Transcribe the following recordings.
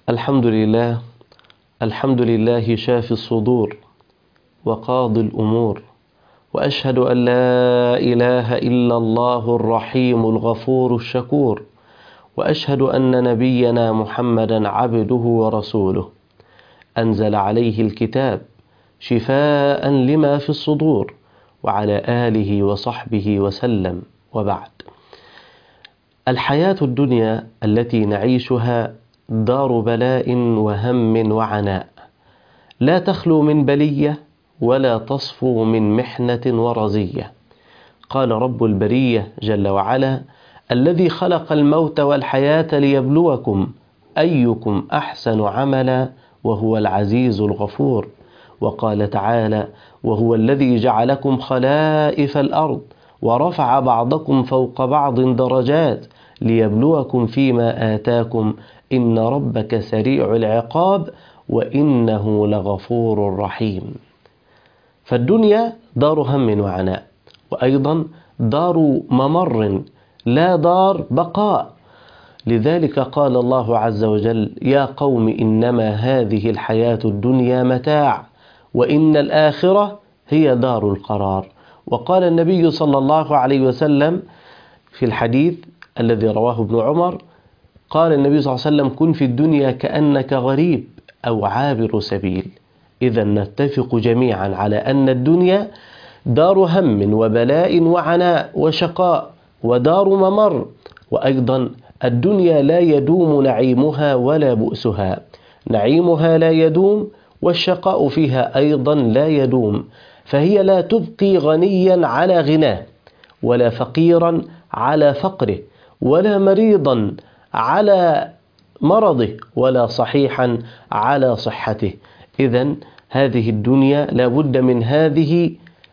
الحمد لله. الحمد لله شافي الصدور وقاضي الأمور، وأشهد أن لا إله إلا الله الرحيم الغفور الشكور، وأشهد أن نبينا محمدا عبده ورسوله، أنزل عليه الكتاب شفاء لما في الصدور، وعلى آله وصحبه وسلم. وبعد، الحياة الدنيا التي نعيشها دار بلاء وهم وعناء، لا تخلو من بلية ولا تصفو من محنة ورزية. قال رب البرية جل وعلا: الذي خلق الموت والحياة ليبلوكم أيكم أحسن عملا وهو العزيز الغفور. وقال تعالى: وهو الذي جعلكم خلائف الأرض ورفع بعضكم فوق بعض درجات ليبلوكم فيما آتاكم إن ربك سريع العقاب وإنه لغفور رحيم. فالدنيا دار هم وعناء، وأيضا دار ممر لا دار بقاء. لذلك قال الله عز وجل: يا قوم إنما هذه الحياة الدنيا متاع وإن الآخرة هي دار القرار. وقال النبي صلى الله عليه وسلم في الحديث الذي رواه ابن عمر، قال النبي صلى الله عليه وسلم: كن في الدنيا كأنك غريب أو عابر سبيل. إذا نتفق جميعا على أن الدنيا دار هم وبلاء وعناء وشقاء ودار ممر، وأيضا الدنيا لا يدوم نعيمها ولا بؤسها، نعيمها لا يدوم والشقاء فيها أيضا لا يدوم، فهي لا تبقي غنيا على غناه، ولا فقيرا على فقره، ولا مريضا على مرضه، ولا صحيحا على صحته. إذن هذه الدنيا لا بد من هذه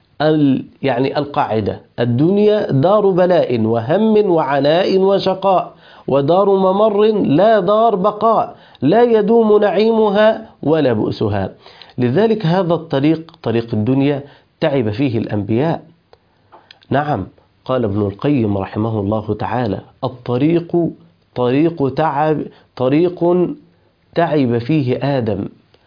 القاعدة: الدنيا دار بلاء وهم وعناء وشقاء، ودار ممر لا دار بقاء، لا يدوم نعيمها ولا بؤسها. لذلك هذا الطريق، طريق الدنيا، تعب فيه الأنبياء. نعم، قال ابن القيم رحمه الله تعالى: الطريق طريق تعب فيه آدم،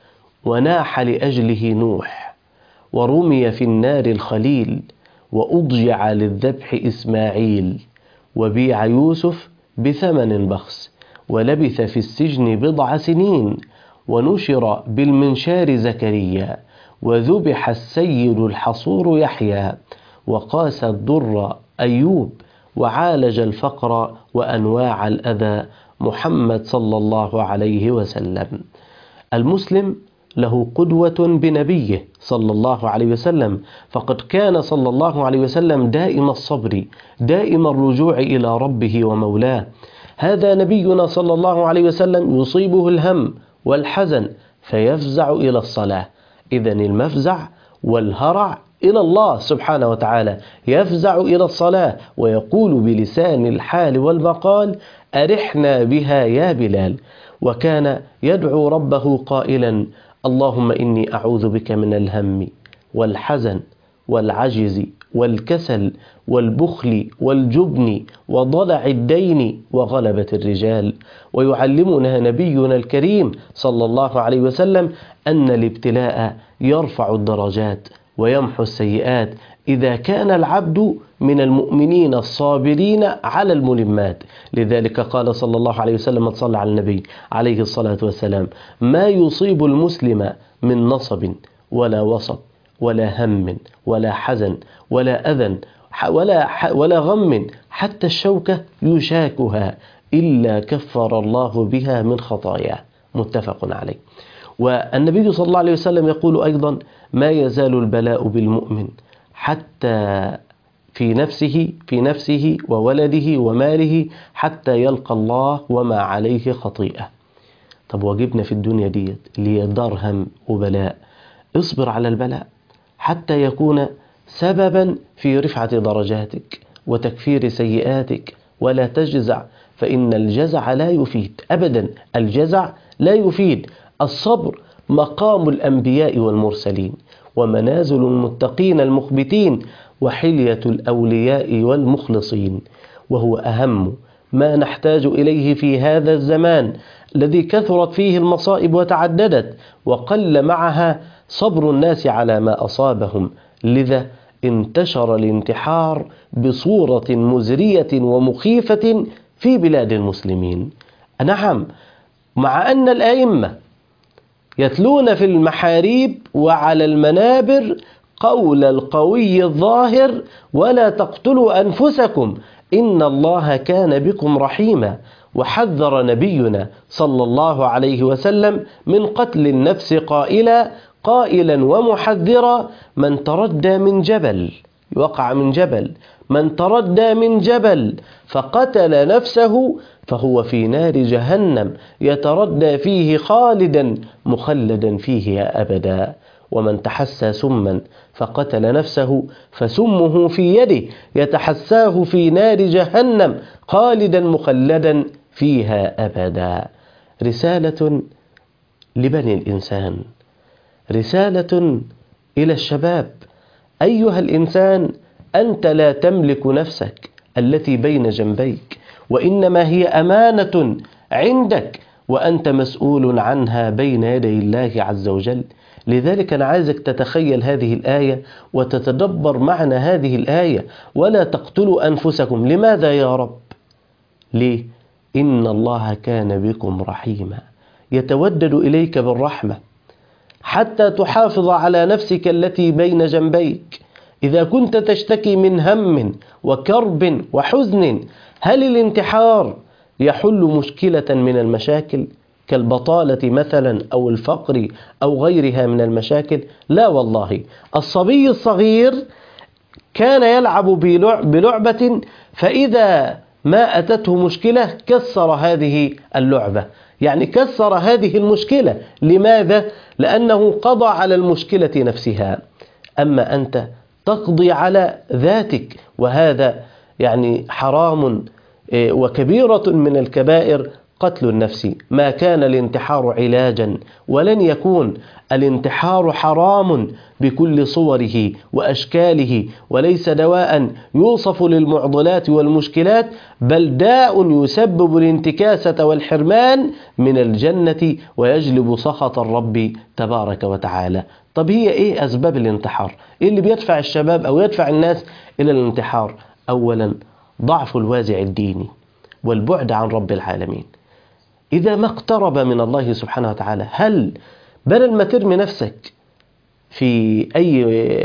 وناح لأجله نوح، ورمي في النار الخليل، وأضجع للذبح إسماعيل، وبيع يوسف بثمن بخس، ولبث في السجن بضع سنين، ونشر بالمنشار زكريا، وذبح السيد الحصور يحيى، وقاس الضر أيوب، وعالج الفقر وأنواع الأذى محمد صلى الله عليه وسلم. المسلم له قدوة بنبيه صلى الله عليه وسلم، فقد كان صلى الله عليه وسلم دائم الصبر، دائم الرجوع إلى ربه ومولاه. هذا نبينا صلى الله عليه وسلم يصيبه الهم والحزن فيفزع إلى الصلاة. إذن المفزع والهرع إلى الله سبحانه وتعالى، يفزع إلى الصلاة ويقول بلسان الحال والمقال: أرحنا بها يا بلال. وكان يدعو ربه قائلا: اللهم إني أعوذ بك من الهم والحزن والعجز والكسل والبخل والجبن وضلع الدين وغلبة الرجال. ويعلمنا نبينا الكريم صلى الله عليه وسلم أن الابتلاء يرفع الدرجات ويمحو السيئات إذا كان العبد من المؤمنين الصابرين على الملمات. لذلك قال صلى الله عليه وسلم: صلى على النبي عليه الصلاة والسلام: ما يصيب المسلم من نصب ولا وصب ولا هم ولا حزن ولا أذى ولا غم حتى الشوكة يشاكها إلا كفر الله بها من خطاياه. متفق عليه. والنبي صلى الله عليه وسلم يقول أيضا: ما يزال البلاء بالمؤمن حتى في نفسه وولده وماله حتى يلقى الله وما عليه خطيئة. طب واجبنا في الدنيا ديت اللي هي دار هم وبلاء، اصبر على البلاء حتى يكون سببا في رفعة درجاتك وتكفير سيئاتك، ولا تجزع، فإن الجزع لا يفيد أبدا. الجزع لا يفيد. الصبر مقام الأنبياء والمرسلين، ومنازل المتقين المخبتين، وحلية الأولياء والمخلصين، وهو أهم ما نحتاج إليه في هذا الزمان الذي كثرت فيه المصائب وتعددت وقل معها صبر الناس على ما أصابهم. لذا انتشر الانتحار بصورة مزرية ومخيفة في بلاد المسلمين. نعم، مع أن الأئمة يتلون في المحاريب وعلى المنابر قول القوي الظاهر: ولا تقتلوا أنفسكم إن الله كان بكم رحيما. وحذر نبينا صلى الله عليه وسلم من قتل النفس قائلا ومحذرا: من تردى من جبل، وقع من جبل، من تردى من جبل فقتل نفسه فهو في نار جهنم يتردى فيه خالدا مخلدا فيها أبدا. ومن تحسى سما فقتل نفسه فسمه في يده يتحساه في نار جهنم خالدا مخلدا فيها أبدا. رسالة لبني الإنسان، رسالة إلى الشباب: أيها الإنسان، أنت لا تملك نفسك التي بين جنبيك، وإنما هي أمانة عندك وأنت مسؤول عنها بين يدي الله عز وجل. لذلك أنا عايزك تتخيل هذه الآية وتتدبر معنى هذه الآية: ولا تقتلوا أنفسكم. لماذا يا رب؟ ليه؟ إن الله كان بكم رحيما، يتودد إليك بالرحمة حتى تحافظ على نفسك التي بين جنبيك. إذا كنت تشتكي من هم وكرب وحزن، هل الانتحار يحل مشكلة من المشاكل كالبطالة مثلا أو الفقر أو غيرها من المشاكل؟ لا والله. الصبي الصغير كان يلعب بلعبة، فإذا ما أتته مشكلة كسر هذه اللعبة، يعني كسر هذه المشكلة. لماذا؟ لأنه قضى على المشكلة نفسها. أما أنت تقضي على ذاتك، وهذا يعني حرام وكبيرة من الكبائر قتل النفس. ما كان الانتحار علاجا، ولن يكون الانتحار حرام بكل صوره وأشكاله، وليس دواء يوصف للمعضلات والمشكلات، بل داء يسبب الانتكاسة والحرمان من الجنة ويجلب سخط الرب تبارك وتعالى. طب هي إيه أسباب الانتحار؟ إيه اللي بيدفع الشباب أو يدفع الناس إلى الانتحار؟ أولا، ضعف الوازع الديني والبعد عن رب العالمين. إذا ما اقترب من الله سبحانه وتعالى، هل بدل ما ترمي نفسك في أي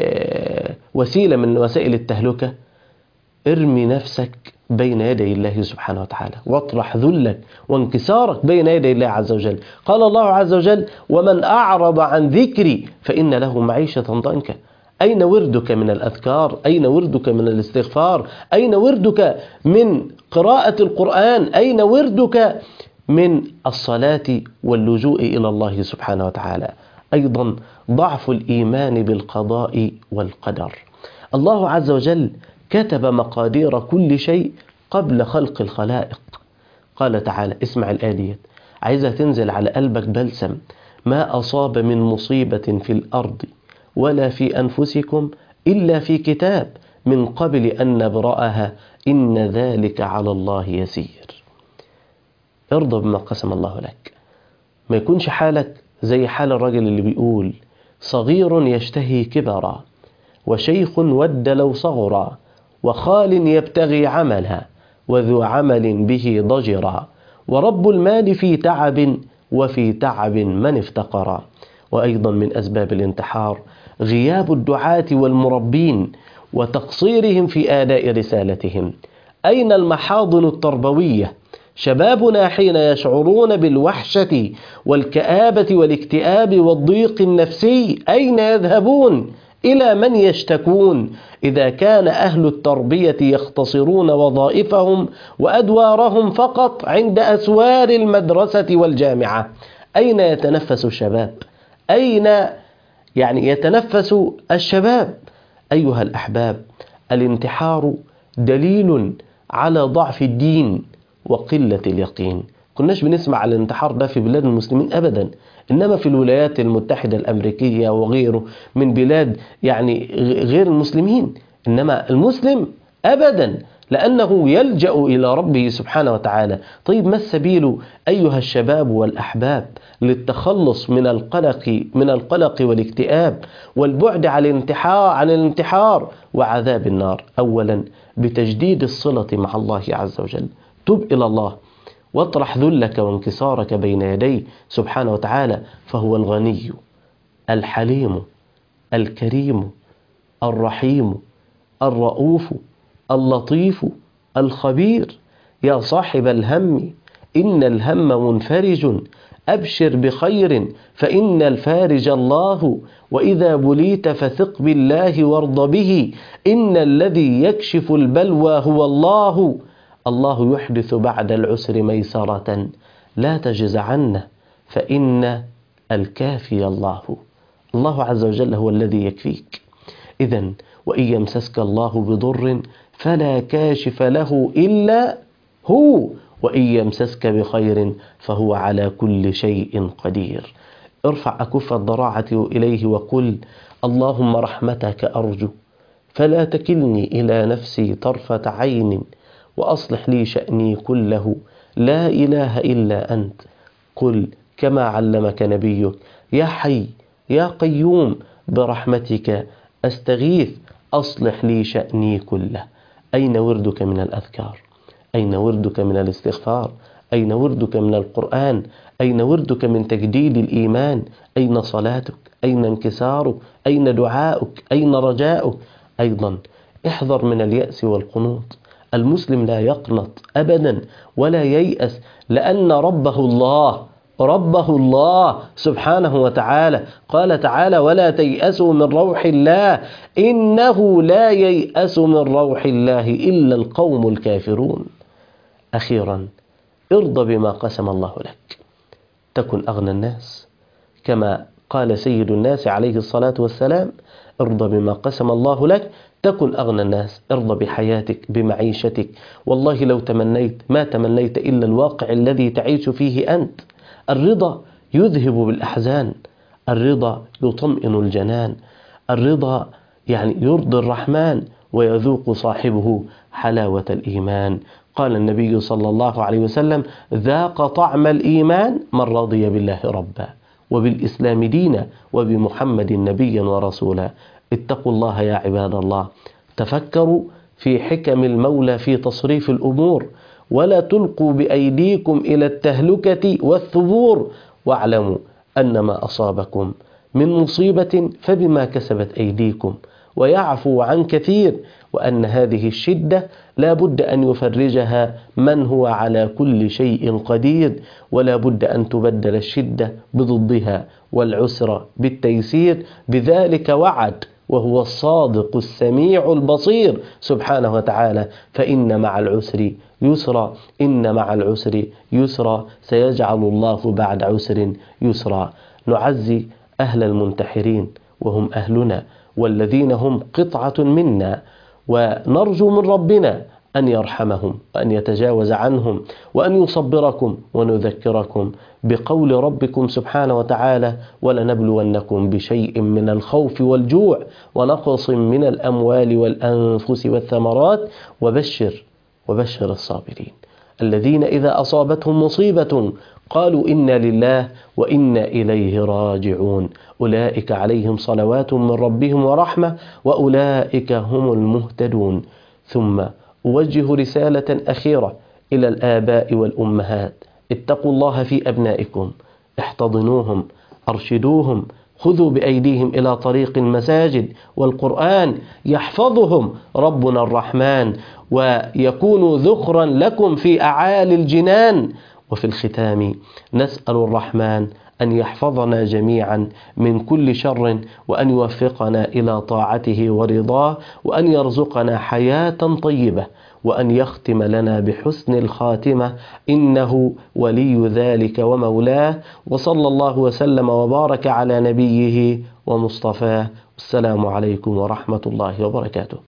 وسيلة من وسائل التهلكة، ارمي نفسك بين يدي الله سبحانه وتعالى، واطرح ذلك وانكسارك بين يدي الله عز وجل. قال الله عز وجل: ومن أعرض عن ذكري فإن له معيشة ضنكا. أين وردك من الأذكار؟ أين وردك من الاستغفار؟ أين وردك من قراءة القرآن؟ أين وردك من الصلاة واللجوء إلى الله سبحانه وتعالى؟ أيضا ضعف الإيمان بالقضاء والقدر. الله عز وجل كتب مقادير كل شيء قبل خلق الخلائق. قال تعالى، اسمع الآية، عايزة تنزل على قلبك بلسم: ما أصاب من مصيبة في الأرض ولا في أنفسكم إلا في كتاب من قبل أن نبرأها إن ذلك على الله يسير. ارضى بما قسم الله لك، ما يكونش حالك زي حال الرجل اللي بيقول: صغير يشتهي كبرا، وشيخ ود لو صغرا، وخال يبتغي عملا، وذو عمل به ضجرا، ورب المال في تعب، وفي تعب من افتقرا. وأيضا من أسباب الانتحار غياب الدعاة والمربين وتقصيرهم في آداء رسالتهم. أين المحاضن التربوية؟ شبابنا حين يشعرون بالوحشة والكآبة والاكتئاب والضيق النفسي أين يذهبون؟ إلى من يشتكون؟ إذا كان أهل التربية يختصرون وظائفهم وأدوارهم فقط عند أسوار المدرسة والجامعة، أين يتنفس الشباب؟ أين يتنفس الشباب؟ أيها الأحباب، الانتحار دليل على ضعف الدين وقلة اليقين. كناش بنسمع على الانتحار ده في بلاد المسلمين أبدا، إنما في الولايات المتحدة الأمريكية وغيره من بلاد غير المسلمين. إنما المسلم أبدا لأنه يلجأ إلى ربه سبحانه وتعالى. طيب ما السبيل أيها الشباب والأحباب للتخلص من القلق والاكتئاب والبعد عن الانتحار وعذاب النار؟ أولا بتجديد الصلة مع الله عز وجل. تب إلى الله واطرح ذلك وانكسارك بين يديه سبحانه وتعالى، فهو الغني الحليم الكريم الرحيم الرؤوف اللطيف الخبير. يا صاحب الهم إن الهم منفرج، أبشر بخير فإن الفارج الله، وإذا بليت فثق بالله وارض به، إن الذي يكشف البلوى هو الله. الله يحدث بعد العسر ميسرة، لا تجز عنه فإن الكافي الله. الله عز وجل هو الذي يكفيك. إذن وإن يمسسك الله بضر فلا كاشف له إلا هو، وإن يمسسك بخير فهو على كل شيء قدير. ارفع أكف الضراعة إليه وقل اللهم رحمتك أرجو فلا تكلني إلى نفسي طرفة عين، وأصلح لي شأني كله لا إله إلا أنت. قل كما علمك نبيك يا حي يا قيوم برحمتك أستغيث أصلح لي شأني كله. أين وردك من الأذكار؟ أين وردك من الاستغفار؟ أين وردك من القرآن؟ أين وردك من تجديد الإيمان؟ أين صلاتك؟ أين انكسارك؟ أين دعاؤك؟ أين رجاؤك؟ أيضا احذر من اليأس والقنوط. المسلم لا يقنط أبدا ولا ييأس، لأن ربه الله سبحانه وتعالى. قال تعالى ولا تيأسوا من روح الله إنه لا ييأس من روح الله إلا القوم الكافرون. أخيرا ارضى بما قسم الله لك، تكن أغنى الناس كما قال سيد الناس عليه الصلاة والسلام ارضى بما قسم الله لك تكن أغنى الناس. ارضى بحياتك بمعيشتك. والله لو تمنيت ما تمنيت إلا الواقع الذي تعيش فيه أنت. الرضا يذهب بالأحزان، الرضا يطمئن الجنان، الرضا يرضي الرحمن ويذوق صاحبه حلاوة الإيمان. قال النبي صلى الله عليه وسلم ذاق طعم الإيمان من رضي بالله ربا وبالإسلام دينا وبمحمد نبيا ورسولا. اتقوا الله يا عباد الله، تفكروا في حكم المولى في تصريف الأمور، ولا تلقوا بأيديكم إلى التهلكة والثبور، واعلموا أن ما أصابكم من مصيبة فبما كسبت أيديكم ويعفو عن كثير، وأن هذه الشدة لا بد أن يفرجها من هو على كل شيء قدير، ولا بد أن تبدل الشدة بضدها والعسر بالتيسير. بذلك وعد وهو الصادق السميع البصير سبحانه وتعالى. فإن مع العسر يسرا، إن مع العسر يسرا، سيجعل الله بعد عسر يسرا. نعزي أهل المنتحرين وهم أهلنا والذين هم قطعة منا، ونرجو من ربنا أن يرحمهم وأن يتجاوز عنهم وأن يصبركم، ونذكركم بقول ربكم سبحانه وتعالى ولنبلونكم بشيء من الخوف والجوع ونقص من الأموال والأنفس والثمرات وبشر الصابرين الذين إذا أصابتهم مصيبة قالوا إنا لله وإنا إليه راجعون، أولئك عليهم صلوات من ربهم ورحمة وأولئك هم المهتدون. ثم أوجه رسالة أخيرة إلى الآباء والأمهات، اتقوا الله في أبنائكم، احتضنوهم، أرشدوهم، خذوا بأيديهم إلى طريق المساجد والقرآن يحفظهم ربنا الرحمن ويكونوا ذخرا لكم في أعالي الجنان. وفي الختام نسأل الرحمن أن يحفظنا جميعا من كل شر، وأن يوفقنا إلى طاعته ورضاه، وأن يرزقنا حياة طيبة، وأن يختم لنا بحسن الخاتمة، إنه ولي ذلك ومولاه. وصلى الله وسلم وبارك على نبيه ومصطفاه. السلام عليكم ورحمة الله وبركاته.